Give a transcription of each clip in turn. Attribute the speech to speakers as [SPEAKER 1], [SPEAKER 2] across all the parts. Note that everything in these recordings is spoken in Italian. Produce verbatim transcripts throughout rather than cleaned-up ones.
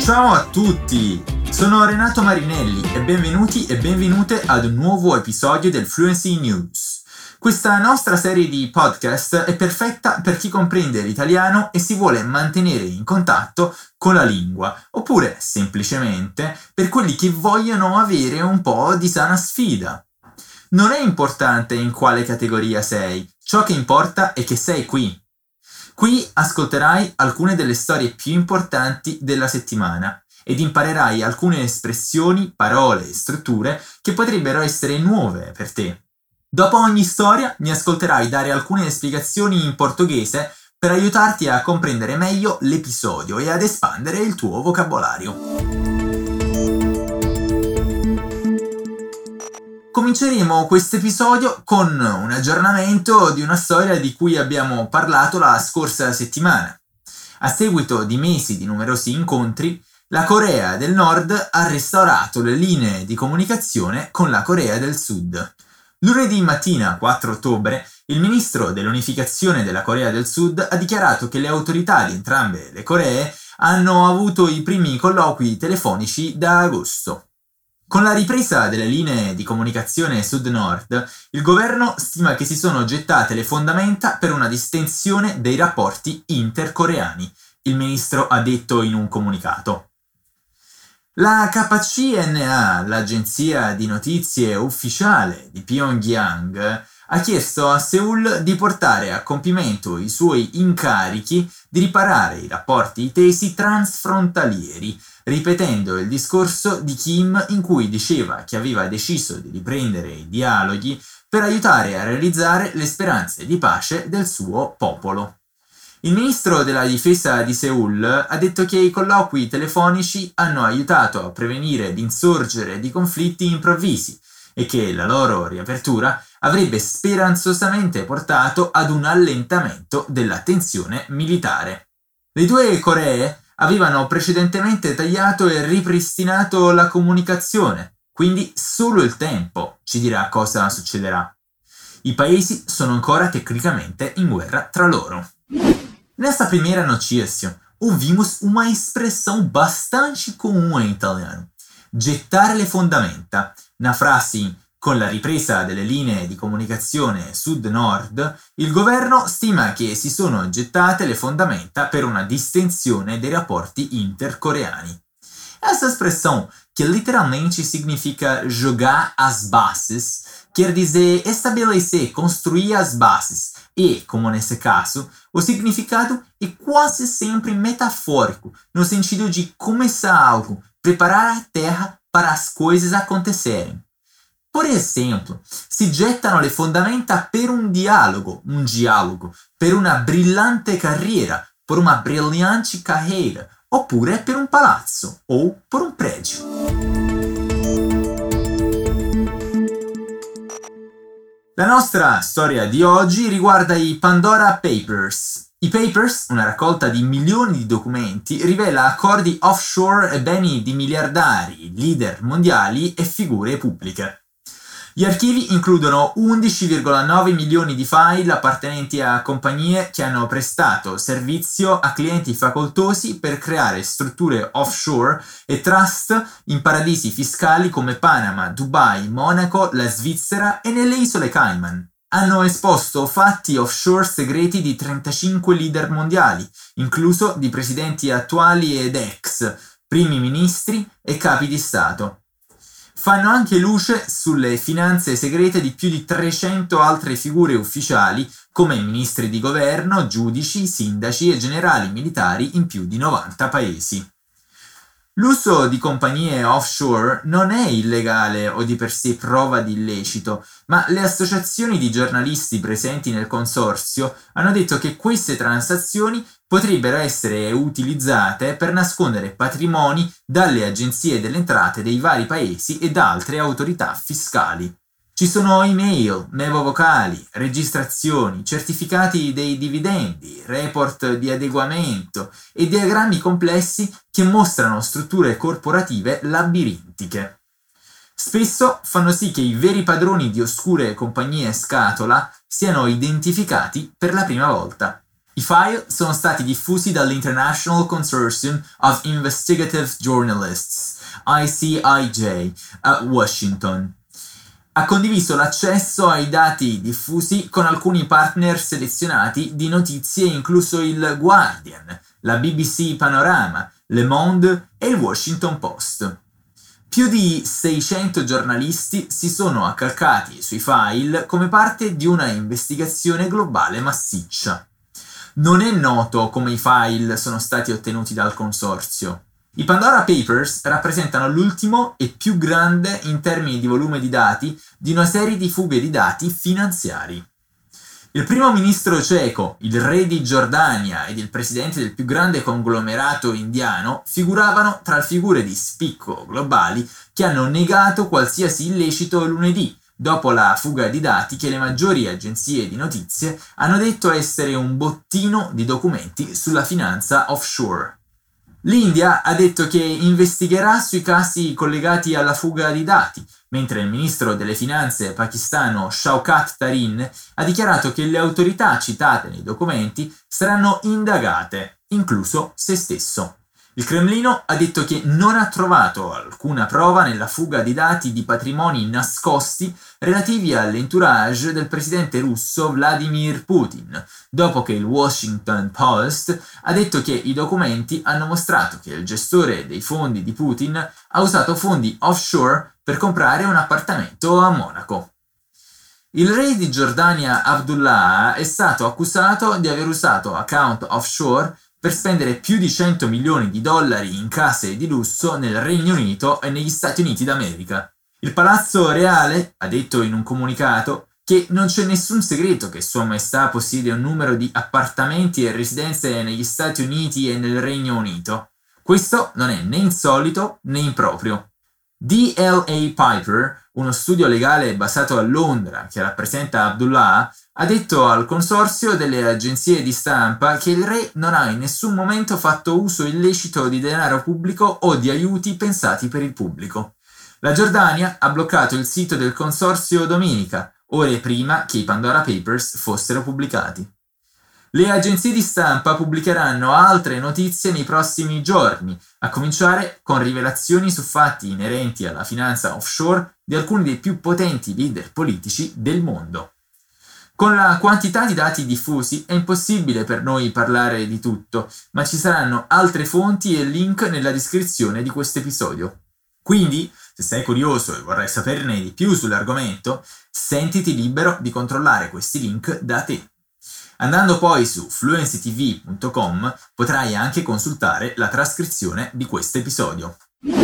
[SPEAKER 1] Ciao a tutti! Sono Renato Marinelli e benvenuti e benvenute ad un nuovo episodio del Fluency News. Questa nostra serie di podcast è perfetta per chi comprende l'italiano e si vuole mantenere in contatto con la lingua, oppure semplicemente per quelli che vogliono avere un po' di sana sfida. Non è importante in quale categoria sei, ciò che importa è che sei qui. Qui ascolterai alcune delle storie più importanti della settimana ed imparerai alcune espressioni, parole e strutture che potrebbero essere nuove per te. Dopo ogni storia mi ascolterai dare alcune spiegazioni in portoghese per aiutarti a comprendere meglio l'episodio e ad espandere il tuo vocabolario. Cominceremo questo episodio con un aggiornamento di una storia di cui abbiamo parlato la scorsa settimana. A seguito di mesi di numerosi incontri, la Corea del Nord ha restaurato le linee di comunicazione con la Corea del Sud. Lunedì mattina, quattro ottobre, il ministro dell'unificazione della Corea del Sud ha dichiarato che le autorità di entrambe le Coree hanno avuto i primi colloqui telefonici da agosto. Con la ripresa delle linee di comunicazione sud-nord, il governo stima che si sono gettate le fondamenta per una distensione dei rapporti intercoreani, il ministro ha detto in un comunicato. La K C N A, l'agenzia di notizie ufficiale di Pyongyang, ha chiesto a Seoul di portare a compimento i suoi incarichi di riparare i rapporti tesi transfrontalieri, ripetendo il discorso di Kim in cui diceva che aveva deciso di riprendere i dialoghi per aiutare a realizzare le speranze di pace del suo popolo. Il ministro della difesa di Seoul ha detto che i colloqui telefonici hanno aiutato a prevenire l'insorgere di conflitti improvvisi e che la loro riapertura avrebbe speranzosamente portato ad un allentamento della tensione militare. Le due Coree avevano precedentemente tagliato e ripristinato la comunicazione, quindi solo il tempo ci dirà cosa succederà. I paesi sono ancora tecnicamente in guerra tra loro. Nessa primeira notícia, ouvimos uma expressão bastante comum em italiano, gettare le fondamenta. Na frase con la ripresa delle linee di comunicazione sud-nord, il governo stima che si sono gettate le fondamenta per una distensione dei rapporti intercoreani. Essa expressão, que literalmente significa jogar as bases, quer dizer estabelecer, construir as bases, e, como nesse caso, o significado é quase sempre metafórico, no sentido de começar algo, preparar a terra para as coisas acontecerem. Por exemplo, si gettano le fondamenta per un dialogo, un dialogo, per una brillante carriera, per una brilhante carreira, oppure per un palazzo ou per un prédio. La nostra storia di oggi riguarda i Pandora Papers. I Papers, una raccolta di milioni di documenti, rivela accordi offshore e beni di miliardari, leader mondiali e figure pubbliche. Gli archivi includono undici virgola nove milioni di file appartenenti a compagnie che hanno prestato servizio a clienti facoltosi per creare strutture offshore e trust in paradisi fiscali come Panama, Dubai, Monaco, la Svizzera e nelle isole Cayman. Hanno esposto fatti offshore segreti di trentacinque leader mondiali, incluso di presidenti attuali ed ex, primi ministri e capi di Stato. Fanno anche luce sulle finanze segrete di più di trecento altre figure ufficiali come ministri di governo, giudici, sindaci e generali militari in più di novanta paesi. L'uso di compagnie offshore non è illegale o di per sé prova di illecito, ma le associazioni di giornalisti presenti nel consorzio hanno detto che queste transazioni potrebbero essere utilizzate per nascondere patrimoni dalle agenzie delle entrate dei vari paesi e da altre autorità fiscali. Ci sono email, memo vocali, registrazioni, certificati dei dividendi, report di adeguamento e diagrammi complessi che mostrano strutture corporative labirintiche. Spesso fanno sì che i veri padroni di oscure compagnie scatola siano identificati per la prima volta. I file sono stati diffusi dall'International Consortium of Investigative Journalists, I C I J, a Washington. Ha condiviso l'accesso ai dati diffusi con alcuni partner selezionati di notizie, incluso il Guardian, la B B C Panorama, Le Monde e il Washington Post. Più di seicento giornalisti si sono accalcati sui file come parte di una investigazione globale massiccia. Non è noto come i file sono stati ottenuti dal consorzio. I Pandora Papers rappresentano l'ultimo e più grande in termini di volume di dati di una serie di fughe di dati finanziari. Il primo ministro ceco, il re di Giordania ed il presidente del più grande conglomerato indiano figuravano tra le figure di spicco globali che hanno negato qualsiasi illecito lunedì, dopo la fuga di dati che le maggiori agenzie di notizie hanno detto essere un bottino di documenti sulla finanza offshore. L'India ha detto che investigherà sui casi collegati alla fuga di dati, mentre il ministro delle finanze pakistano Shaukat Tarin ha dichiarato che le autorità citate nei documenti saranno indagate, incluso se stesso. Il Cremlino ha detto che non ha trovato alcuna prova nella fuga di dati di patrimoni nascosti relativi all'entourage del presidente russo Vladimir Putin, dopo che il Washington Post ha detto che i documenti hanno mostrato che il gestore dei fondi di Putin ha usato fondi offshore per comprare un appartamento a Monaco. Il re di Giordania Abdullah è stato accusato di aver usato account offshore per spendere più di cento milioni di dollari in case di lusso nel Regno Unito e negli Stati Uniti d'America. Il Palazzo Reale ha detto in un comunicato che non c'è nessun segreto che Sua Maestà possiede un numero di appartamenti e residenze negli Stati Uniti e nel Regno Unito. Questo non è né insolito né improprio. D L A Piper, uno studio legale basato a Londra che rappresenta Abdullah, ha detto al consorzio delle agenzie di stampa che il re non ha in nessun momento fatto uso illecito di denaro pubblico o di aiuti pensati per il pubblico. La Giordania ha bloccato il sito del consorzio domenica, ore prima che i Pandora Papers fossero pubblicati. Le agenzie di stampa pubblicheranno altre notizie nei prossimi giorni, a cominciare con rivelazioni su fatti inerenti alla finanza offshore di alcuni dei più potenti leader politici del mondo. Con la quantità di dati diffusi è impossibile per noi parlare di tutto, ma ci saranno altre fonti e link nella descrizione di questo episodio. Quindi, se sei curioso e vorrai saperne di più sull'argomento, sentiti libero di controllare questi link da te. Andando poi su fluency t v punto com potrai anche consultare la trascrizione di questo episodio.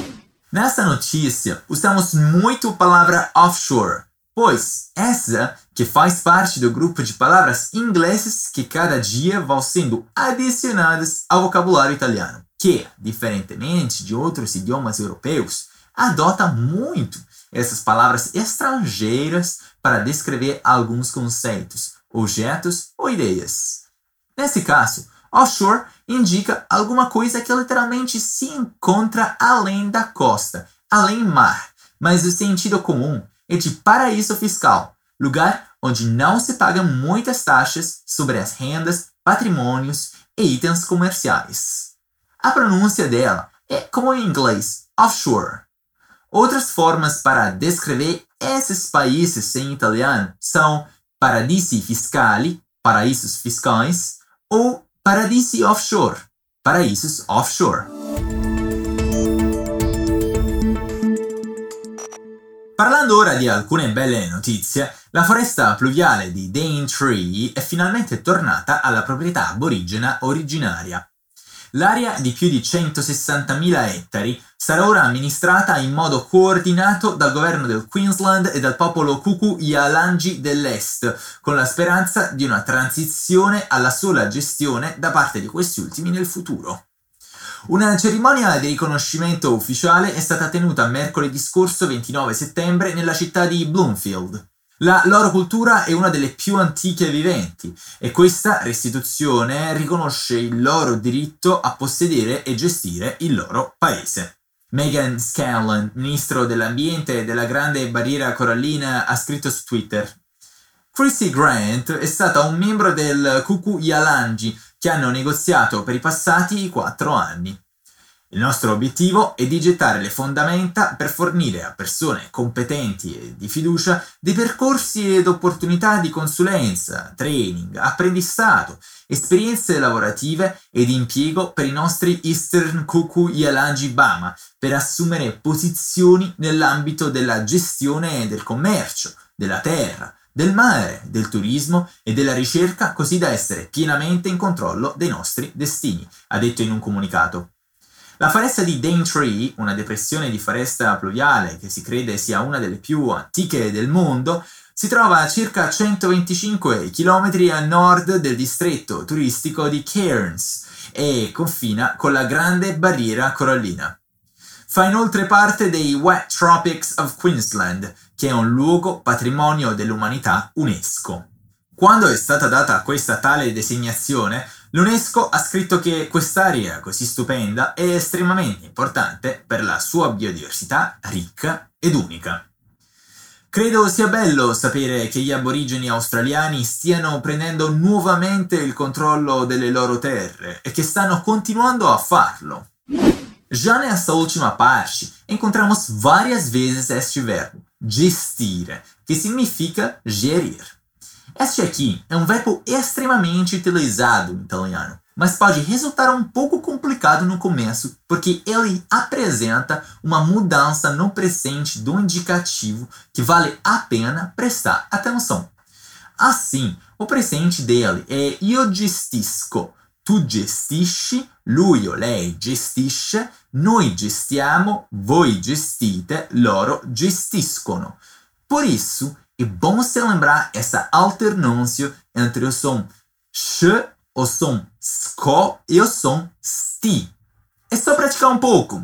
[SPEAKER 1] Nesta notícia, usamos muito a palavra offshore, pois essa que faz parte do grupo de palavras inglesas que cada dia vão sendo adicionadas ao vocabulário italiano, que, diferentemente de outros idiomas europeus, adota muito essas palavras estrangeiras para descrever alguns conceitos, objetos ou ideias. Nesse caso, offshore indica alguma coisa que literalmente se encontra além da costa, além mar, mas o sentido comum é de paraíso fiscal, lugar onde não se pagam muitas taxas sobre as rendas, patrimônios e itens comerciais. A pronúncia dela é como em inglês, offshore. Outras formas para descrever esses países em italiano são paradisi fiscali, paraísos fiscais, ou paradisi offshore, paraísos offshore. Parlando ora di alcune belle notizie, la foresta pluviale di Daintree è finalmente tornata alla proprietà aborigena originaria. L'area di più di centosessantamila ettari sarà ora amministrata in modo coordinato dal governo del Queensland e dal popolo Kuku-Yalanji dell'Est, con la speranza di una transizione alla sola gestione da parte di questi ultimi nel futuro. Una cerimonia di riconoscimento ufficiale è stata tenuta mercoledì scorso ventinove settembre nella città di Bloomfield. La loro cultura è una delle più antiche viventi e questa restituzione riconosce il loro diritto a possedere e gestire il loro paese. Megan Scanlon, ministro dell'ambiente e della Grande Barriera Corallina, ha scritto su Twitter: Chrissy Grant è stata un membro del Kuku Yalanji che hanno negoziato per i passati quattro anni. Il nostro obiettivo è di gettare le fondamenta per fornire a persone competenti e di fiducia dei percorsi ed opportunità di consulenza, training, apprendistato, esperienze lavorative e di impiego per i nostri Eastern Kuku Yalanji Bama per assumere posizioni nell'ambito della gestione del commercio, della terra, del mare, del turismo e della ricerca, così da essere pienamente in controllo dei nostri destini, ha detto in un comunicato. La foresta di Daintree, una depressione di foresta pluviale che si crede sia una delle più antiche del mondo, si trova a circa centoventicinque chilometri a nord del distretto turistico di Cairns e confina con la Grande Barriera Corallina. Fa inoltre parte dei Wet Tropics of Queensland, che è un luogo patrimonio dell'umanità UNESCO. Quando è stata data questa tale designazione, l'UNESCO ha scritto che quest'area così stupenda è estremamente importante per la sua biodiversità ricca ed unica. Credo sia bello sapere che gli aborigeni australiani stiano prendendo nuovamente il controllo delle loro terre e che stanno continuando a farlo. Já nessa última parte, encontramos várias vezes este verbo, gestire, que significa gerir. Este aqui é um verbo extremamente utilizado no italiano, mas pode resultar um pouco complicado no começo, porque ele apresenta uma mudança no presente do indicativo que vale a pena prestar atenção. Assim, o presente dele é io gestisco, tu gestisci, lui o lei gestisce, noi gestiamo, voi gestite, loro gestiscono. Por isso, é bom se lembrar essa alternância entre o som sh, o som sco e o som sti. É só praticar um pouco.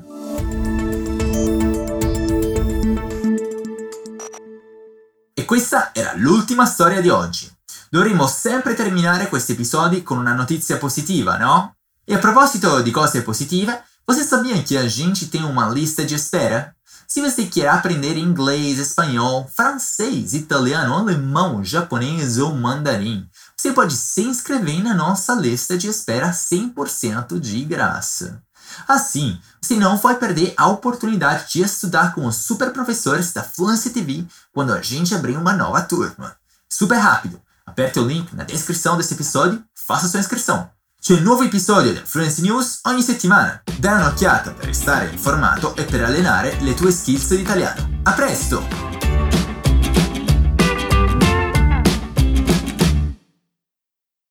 [SPEAKER 1] E questa era l'ultima storia di oggi. Dovremmo sempre terminare questi episodi con una notizia positiva, no? E a proposito di cose positive, você sabia que a gente tem uma lista de espera? Se você quer aprender inglês, espanhol, francês, italiano, alemão, japonês ou mandarim, você pode se inscrever na nossa lista de espera cem por cento de graça. Assim, você não vai perder a oportunidade de estudar com os super professores da Fluency T V quando a gente abrir uma nova turma. Super rápido! Aperte o link na descrição desse episódio e faça sua inscrição. C'è un nuovo episodio del Fluency News ogni settimana. Dai un'occhiata per restare informato e per allenare le tue skills di italiano. A presto!